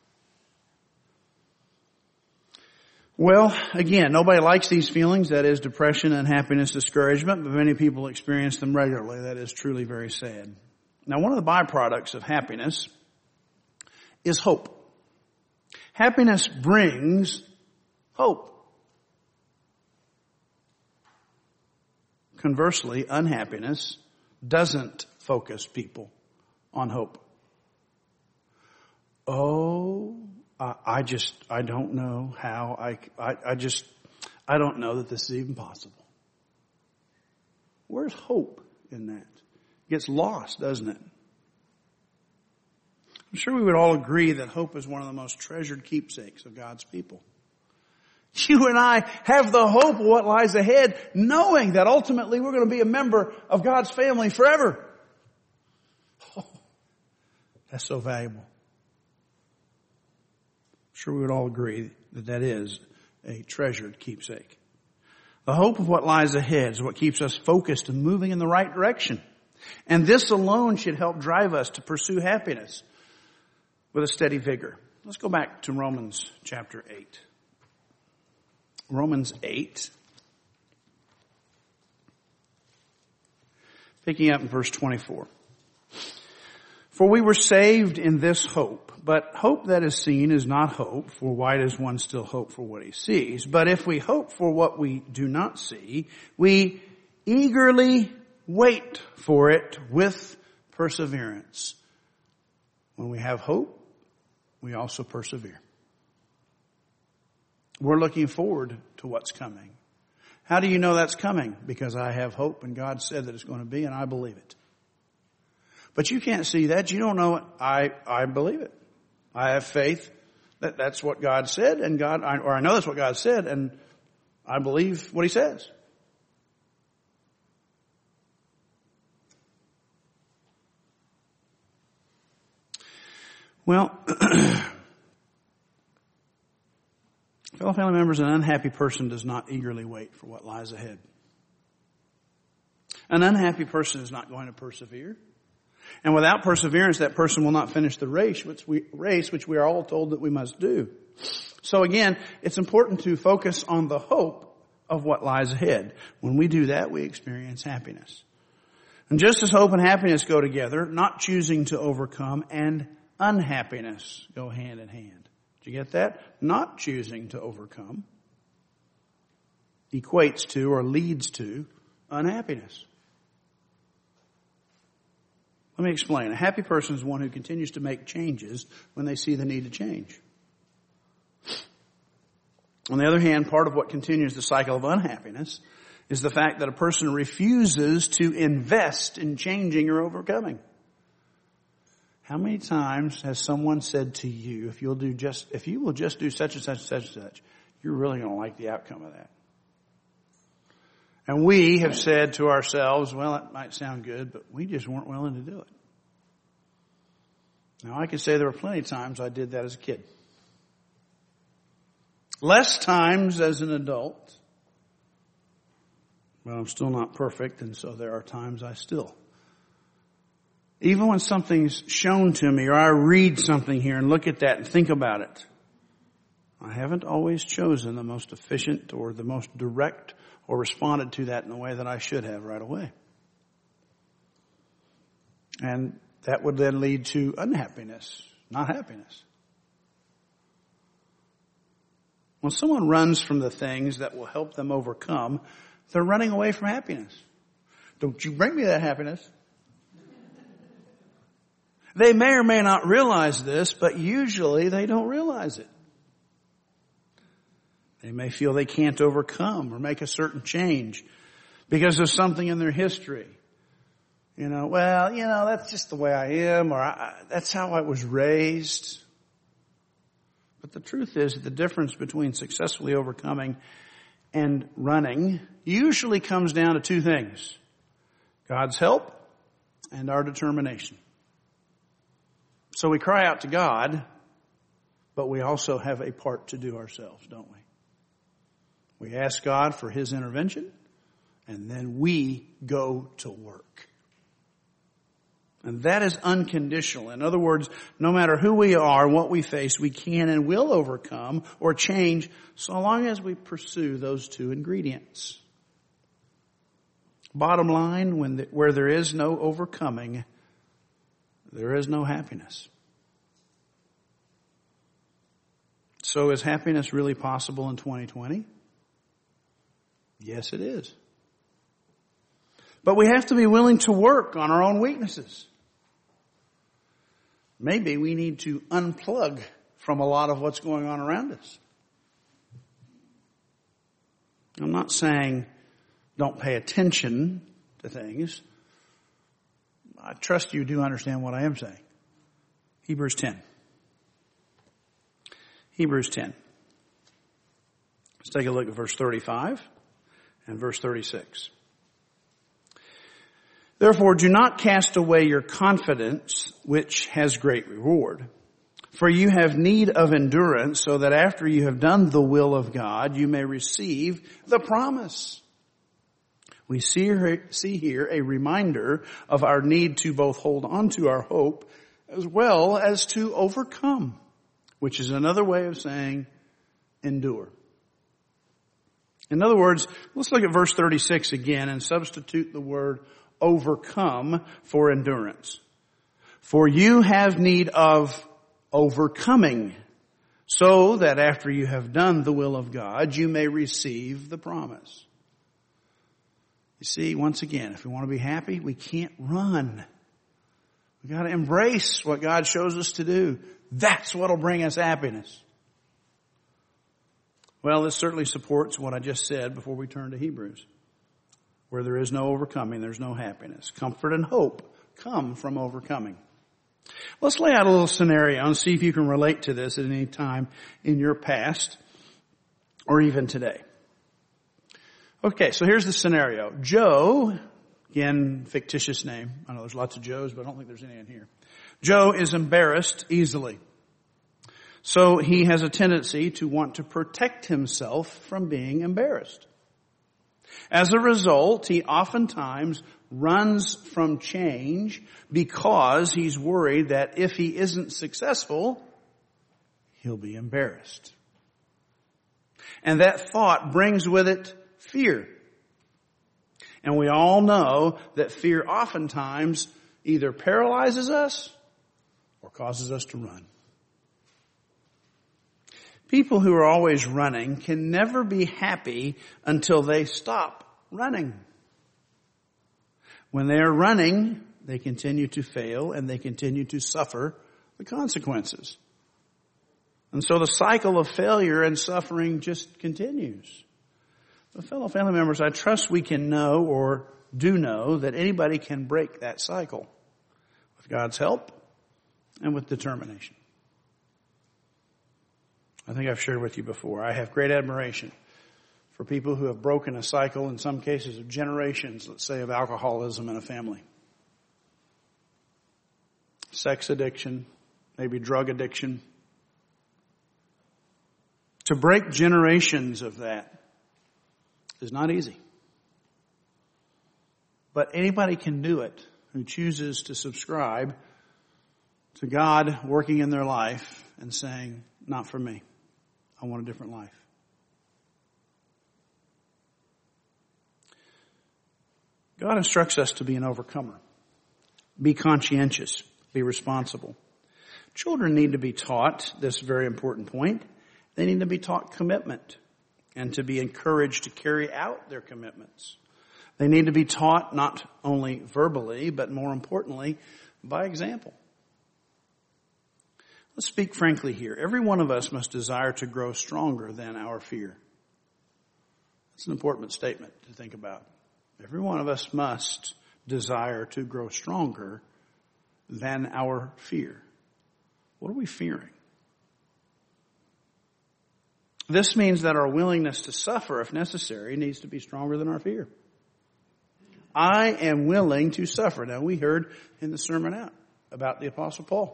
Well, again, nobody likes these feelings. That is depression, unhappiness, discouragement, but many people experience them regularly. That is truly very sad. Now, one of the byproducts of happiness is hope. Happiness brings hope. Conversely, unhappiness doesn't focus people on hope. Oh, I don't know how I don't know that this is even possible. Where's hope in that? It gets lost, doesn't it? I'm sure we would all agree that hope is one of the most treasured keepsakes of God's people. You and I have the hope of what lies ahead, knowing that ultimately we're going to be a member of God's family forever. Oh, that's so valuable. I'm sure we would all agree that that is a treasured keepsake. The hope of what lies ahead is what keeps us focused and moving in the right direction. And this alone should help drive us to pursue happiness with a steady vigor. Let's go back to Romans chapter 8. Romans 8. Picking up in verse 24. For we were saved in this hope, but hope that is seen is not hope, for why does one still hope for what he sees? But if we hope for what we do not see, we eagerly wait for it with perseverance. When we have hope, we also persevere. We're looking forward to what's coming. How do you know that's coming? Because I have hope and God said that it's going to be and I believe it. But you can't see that. You don't know it. I believe it. I have faith that that's what God said and I know that's what God said and I believe what He says. Well, fellow family members, an unhappy person does not eagerly wait for what lies ahead. An unhappy person is not going to persevere. And without perseverance, that person will not finish the race which we are all told that we must do. So again, it's important to focus on the hope of what lies ahead. When we do that, we experience happiness. And just as hope and happiness go together, not choosing to overcome and unhappiness go hand in hand. Did you get that? Not choosing to overcome equates to or leads to unhappiness. Let me explain. A happy person is one who continues to make changes when they see the need to change. On the other hand, part of what continues the cycle of unhappiness is the fact that a person refuses to invest in changing or overcoming. How many times has someone said to you, if you will just do such and such and such and such, you're really going to like the outcome of that? And we have said to ourselves, well, it might sound good, but we just weren't willing to do it. Now, I can say there were plenty of times I did that as a kid. Less times as an adult. But I'm still not perfect, and so there are times I still. Even when something's shown to me, or I read something here and look at that and think about it, I haven't always chosen the most efficient or the most direct or responded to that in the way that I should have right away. And that would then lead to unhappiness, not happiness. When someone runs from the things that will help them overcome, they're running away from happiness. Don't you bring me that happiness. They may or may not realize this, but usually they don't realize it. They may feel they can't overcome or make a certain change because of something in their history. That's just the way I am, or that's how I was raised. But the truth is that the difference between successfully overcoming and running usually comes down to two things: God's help and our determination. So we cry out to God, but we also have a part to do ourselves, don't we? We ask God for His intervention, and then we go to work. And that is unconditional. In other words, no matter who we are, what we face, we can and will overcome or change so long as we pursue those two ingredients. Bottom line, where there is no overcoming, there is no happiness. So is happiness really possible in 2020? Yes, it is. But we have to be willing to work on our own weaknesses. Maybe we need to unplug from a lot of what's going on around us. I'm not saying don't pay attention to things. I trust you do understand what I am saying. Hebrews 10. Hebrews 10. Let's take a look at verse 35 and verse 36. Therefore, do not cast away your confidence, which has great reward. For you have need of endurance, so that after you have done the will of God, you may receive the promise. We see here a reminder of our need to both hold on to our hope as well as to overcome, which is another way of saying endure. In other words, let's look at verse 36 again and substitute the word overcome for endurance. For you have need of overcoming, so that after you have done the will of God, you may receive the promise. You see, once again, if we want to be happy, we can't run. We got to embrace what God shows us to do. That's what will bring us happiness. Well, this certainly supports what I just said before we turn to Hebrews. Where there is no overcoming, there's no happiness. Comfort and hope come from overcoming. Let's lay out a little scenario and see if you can relate to this at any time in your past or even today. Okay, so here's the scenario. Joe, again, fictitious name. I know there's lots of Joes, but I don't think there's any in here. Joe is embarrassed easily. So he has a tendency to want to protect himself from being embarrassed. As a result, he oftentimes runs from change because he's worried that if he isn't successful, he'll be embarrassed. And that thought brings with it fear. And we all know that fear oftentimes either paralyzes us or causes us to run. People who are always running can never be happy until they stop running. When they are running, they continue to fail and they continue to suffer the consequences. And so the cycle of failure and suffering just continues. But fellow family members, I trust we can know or do know that anybody can break that cycle with God's help and with determination. I think I've shared with you before. I have great admiration for people who have broken a cycle, in some cases of generations, let's say, of alcoholism in a family. Sex addiction, maybe drug addiction. To break generations of that is not easy. But anybody can do it who chooses to subscribe to God working in their life and saying, not for me. I want a different life. God instructs us to be an overcomer. Be conscientious. Be responsible. Children need to be taught this very important point. They need to be taught commitment and to be encouraged to carry out their commitments. They need to be taught not only verbally, but more importantly, by example. Let's speak frankly here. Every one of us must desire to grow stronger than our fear. That's an important statement to think about. Every one of us must desire to grow stronger than our fear. What are we fearing? This means that our willingness to suffer, if necessary, needs to be stronger than our fear. I am willing to suffer. Now, we heard in the sermon out about the Apostle Paul.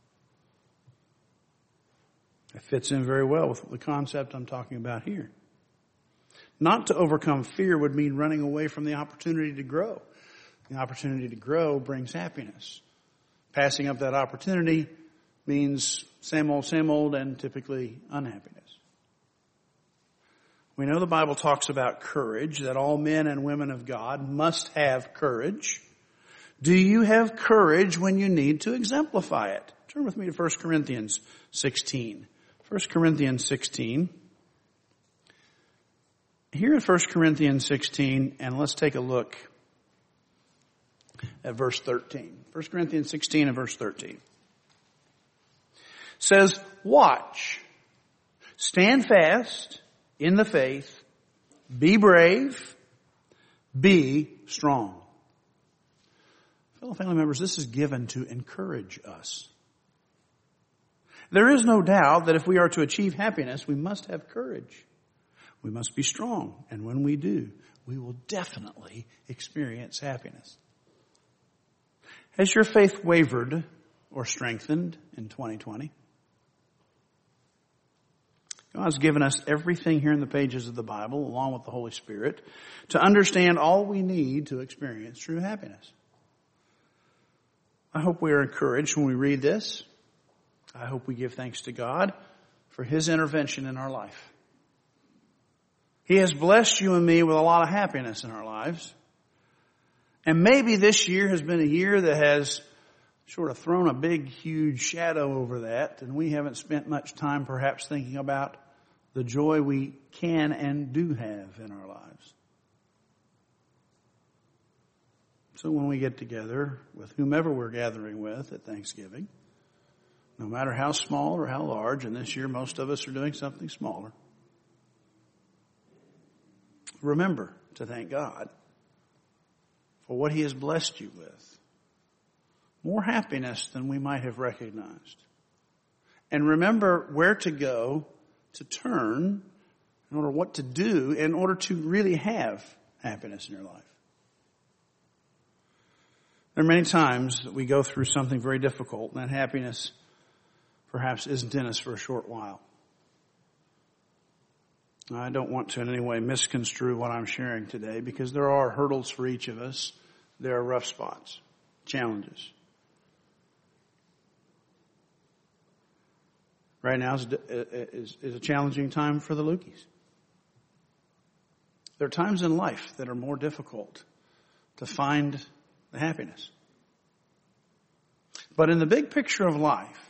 It fits in very well with the concept I'm talking about here. Not to overcome fear would mean running away from the opportunity to grow. The opportunity to grow brings happiness. Passing up that opportunity means same old, and typically unhappiness. We know the Bible talks about courage, that all men and women of God must have courage. Do you have courage when you need to exemplify it? Turn with me to 1 Corinthians 16. 1 Corinthians 16. Here in 1 Corinthians 16, and let's take a look at verse 13. 1 Corinthians 16 and verse 13. Says, watch, stand fast in the faith, be brave, be strong. Fellow family members, this is given to encourage us. There is no doubt that if we are to achieve happiness, we must have courage. We must be strong. And when we do, we will definitely experience happiness. Has your faith wavered or strengthened in 2020? God's given us everything here in the pages of the Bible, along with the Holy Spirit, to understand all we need to experience true happiness. I hope we are encouraged when we read this. I hope we give thanks to God for His intervention in our life. He has blessed you and me with a lot of happiness in our lives. And maybe this year has been a year that has sort of thrown a big, huge shadow over that, and we haven't spent much time perhaps thinking about the joy we can and do have in our lives. So when we get together with whomever we're gathering with at Thanksgiving, no matter how small or how large, and this year most of us are doing something smaller, remember to thank God for what He has blessed you with. More happiness than we might have recognized. And remember where to go to turn in order what to do in order to really have happiness in your life. There are many times that we go through something very difficult and that happiness perhaps isn't in us for a short while. I don't want to in any way misconstrue what I'm sharing today because there are hurdles for each of us. There are rough spots, challenges. Right now is a challenging time for the Lukes. There are times in life that are more difficult to find the happiness. But in the big picture of life,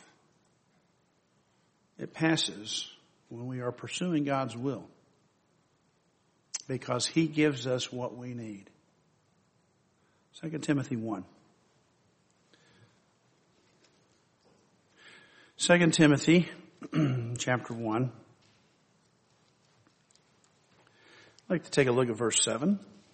it passes when we are pursuing God's will because He gives us what we need. 2 Timothy 1. 2 Timothy chapter 1. I'd like to take a look at verse 7.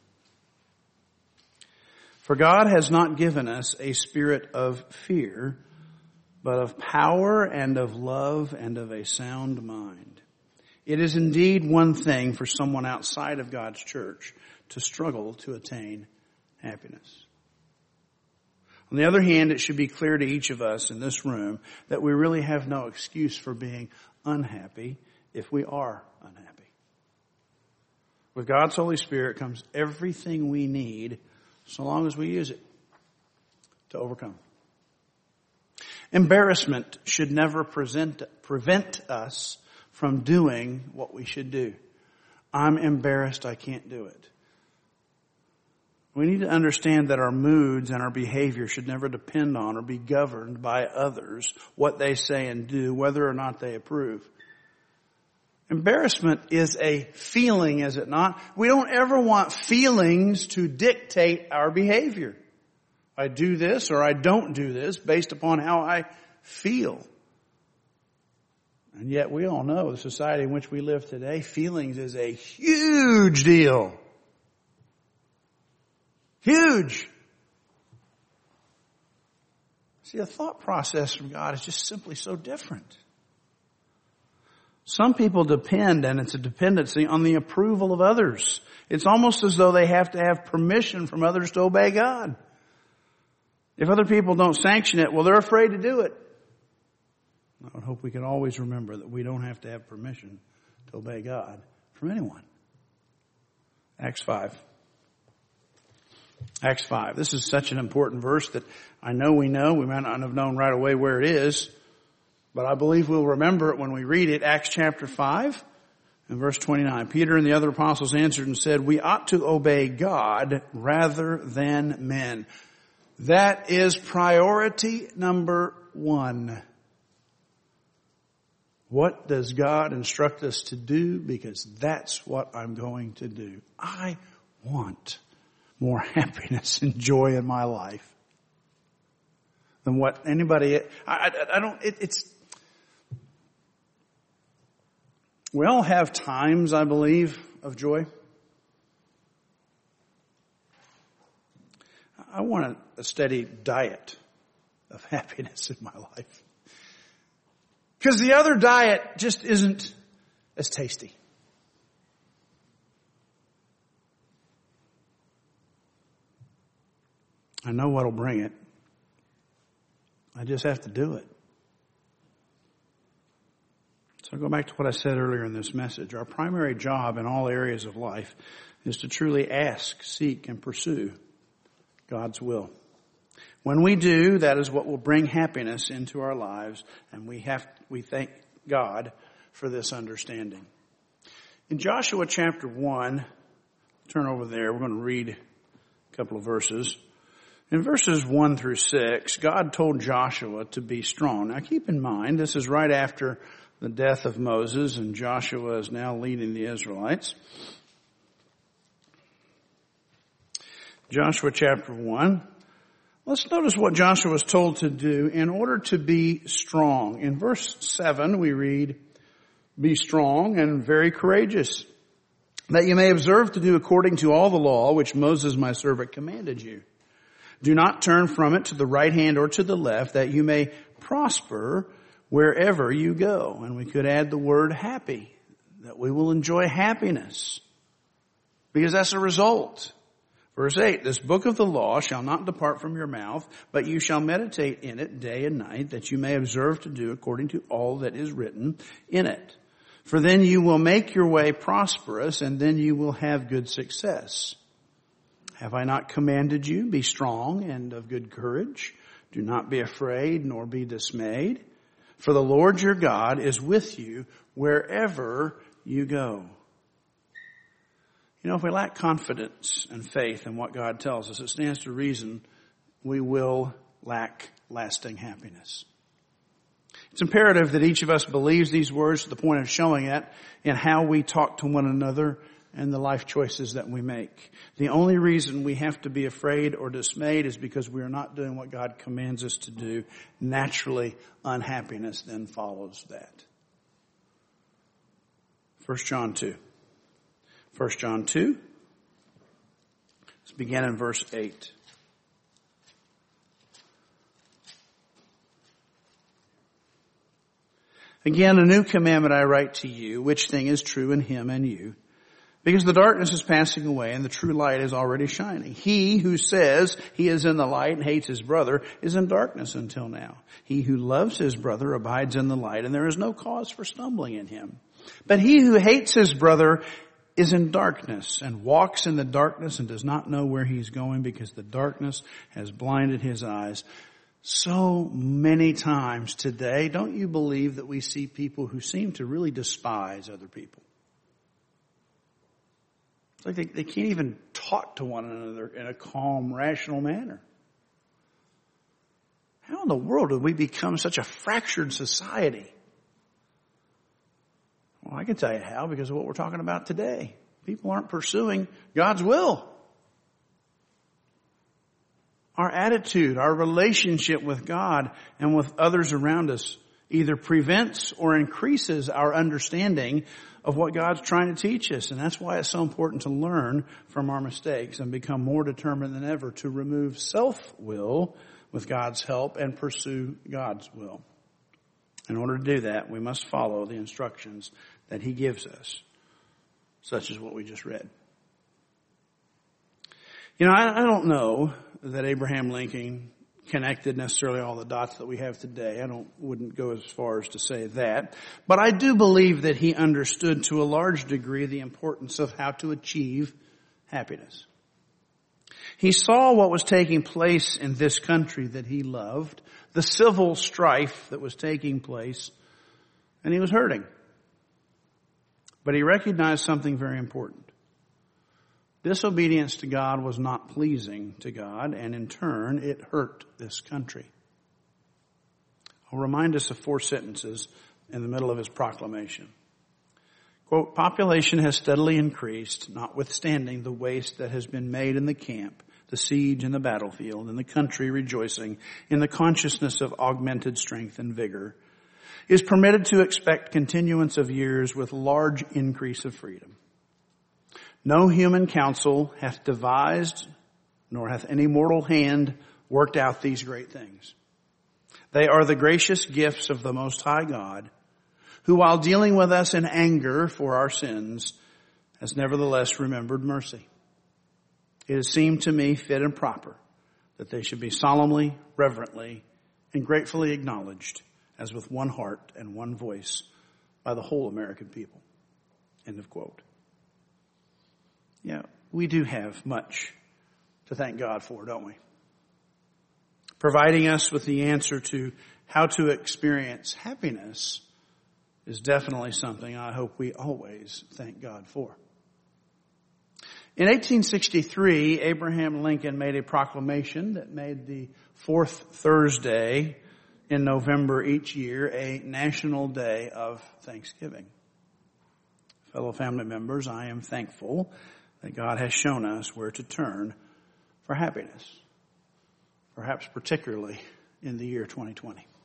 For God has not given us a spirit of fear, but of power and of love and of a sound mind. It is indeed one thing for someone outside of God's church to struggle to attain happiness. On the other hand, it should be clear to each of us in this room that we really have no excuse for being unhappy if we are unhappy. With God's Holy Spirit comes everything we need so long as we use it to overcome. Embarrassment should never prevent us from doing what we should do. I'm embarrassed, I can't do it. We need to understand that our moods and our behavior should never depend on or be governed by others, what they say and do, whether or not they approve. Embarrassment is a feeling, is it not? We don't ever want feelings to dictate our behavior. I do this or I don't do this based upon how I feel. And yet we all know the society in which we live today, feelings is a huge deal. Huge. See, a thought process from God is just simply so different. Some people depend, and it's a dependency, on the approval of others. It's almost as though they have to have permission from others to obey God. If other people don't sanction it, well, they're afraid to do it. I would hope we can always remember that we don't have to have permission to obey God from anyone. Acts 5. Acts 5. This is such an important verse that I know we know. We might not have known right away where it is, but I believe we'll remember it when we read it. Acts chapter 5 and verse 29. Peter and the other apostles answered and said, we ought to obey God rather than men. That is priority number 1. What does God instruct us to do? Because that's what I'm going to do. I want more happiness and joy in my life than what anybody, we all have times, I believe, of joy. I want a steady diet of happiness in my life. Because the other diet just isn't as tasty. I know what'll bring it. I just have to do it. So I'll go back to what I said earlier in this message. Our primary job in all areas of life is to truly ask, seek, and pursue God's will. When we do, that is what will bring happiness into our lives, and we thank God for this understanding. In Joshua chapter 1, turn over there, we're going to read a couple of verses. In verses 1 through 6, God told Joshua to be strong. Now keep in mind, this is right after the death of Moses, and Joshua is now leading the Israelites. Joshua chapter 1. Let's notice what Joshua was told to do in order to be strong. In verse 7 we read, "Be strong and very courageous, that you may observe to do according to all the law which Moses my servant commanded you. Do not turn from it to the right hand or to the left, that you may prosper wherever you go." And we could add the word happy, that we will enjoy happiness, because that's a result. Verse 8, "This book of the law shall not depart from your mouth, but you shall meditate in it day and night, that you may observe to do according to all that is written in it. For then you will make your way prosperous, and then you will have good success. Have I not commanded you? Be strong and of good courage. Do not be afraid nor be dismayed. For the Lord your God is with you wherever you go." You know, if we lack confidence and faith in what God tells us, it stands to reason we will lack lasting happiness. It's imperative that each of us believes these words to the point of showing it in how we talk to one another and the life choices that we make. The only reason we have to be afraid or dismayed is because we are not doing what God commands us to do. Naturally, unhappiness then follows that. 1 John 2. 1 John 2. Let's begin in verse 8. "Again, a new commandment I write to you, which thing is true in him and you. Because the darkness is passing away and the true light is already shining. He who says he is in the light and hates his brother is in darkness until now. He who loves his brother abides in the light, and there is no cause for stumbling in him. But he who hates his brother is in darkness and walks in the darkness and does not know where he's going, because the darkness has blinded his eyes." So many times today, don't you believe that we see people who seem to really despise other people? It's like they can't even talk to one another in a calm, rational manner. How in the world did we become such a fractured society? Well, I can tell you how, because of what we're talking about today. People aren't pursuing God's will. Our attitude, our relationship with God and with others around us either prevents or increases our understanding of what God's trying to teach us. And that's why it's so important to learn from our mistakes and become more determined than ever to remove self-will with God's help and pursue God's will. In order to do that, we must follow the instructions that he gives us, such as what we just read. You know, I don't know that Abraham Lincoln connected necessarily all the dots that we have today. Wouldn't go as far as to say that. But I do believe that he understood to a large degree the importance of how to achieve happiness. He saw what was taking place in this country that he loved, the civil strife that was taking place, and he was hurting. But he recognized something very important. Disobedience to God was not pleasing to God, and in turn, it hurt this country. I'll remind us of 4 sentences in the middle of his proclamation. Quote, "Population has steadily increased, notwithstanding the waste that has been made in the camp, the siege and the battlefield, and the country rejoicing in the consciousness of augmented strength and vigor, is permitted to expect continuance of years with large increase of freedom. No human counsel hath devised, nor hath any mortal hand worked out these great things. They are the gracious gifts of the Most High God, who while dealing with us in anger for our sins, has nevertheless remembered mercy. It has seemed to me fit and proper that they should be solemnly, reverently, and gratefully acknowledged, as with one heart and one voice, by the whole American people. End of quote. Yeah, we do have much to thank God for, don't we? Providing us with the answer to how to experience happiness is definitely something I hope we always thank God for. In 1863, Abraham Lincoln made a proclamation that made the fourth Thursday in November each year a national day of thanksgiving. Fellow family members, I am thankful that God has shown us where to turn for happiness, perhaps particularly in the year 2020.